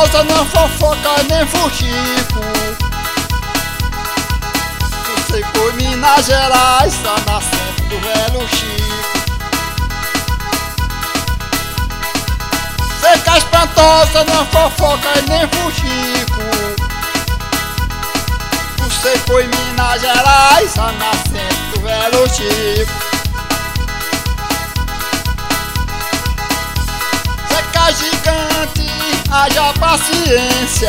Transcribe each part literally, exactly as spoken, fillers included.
espantosa, não fofoca nem fuxico. Você foi Minas Gerais, tá nascendo do velho Chico. Você que é espantosa, não fofoca nem fuxico. Você foi Minas Gerais, tá nascendo do velho Chico. Seca gigante, haja paciência.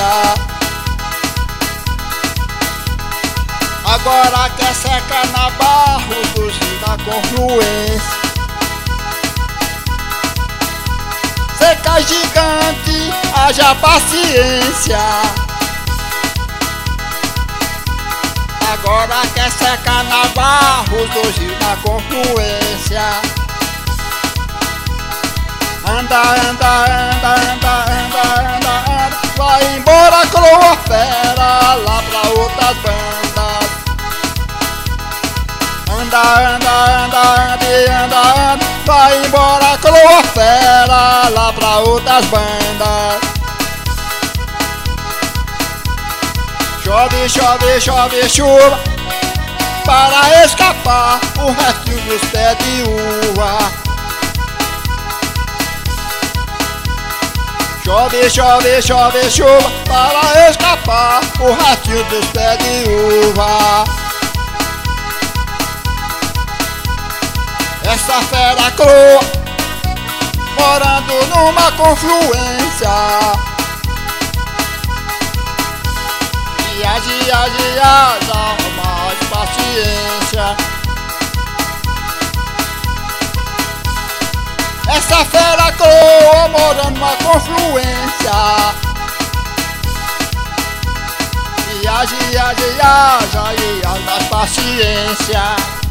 Agora quer secar na Barros do Rio da Confluência. Seca gigante, haja paciência. Agora quer secar na Barros do Rio da Confluência. Anda, anda, anda, anda, anda, anda, anda. Vai embora, croa fera, lá pra outras bandas. Anda, anda, anda, anda, anda, anda. Vai embora, croa fera, lá pra outras bandas. Chove, chove, chove, chuva, para escapar o restinho dos pés de uva. Chove, chove, chove, chuva, para escapar o restinho dos pés de uva. Essa fera croa, morando numa confluência. Dia, dia, dia, dá mais paciência. Essa fera croa, morando numa confluência. Dia, dia, dia, dia, dá mais paciência.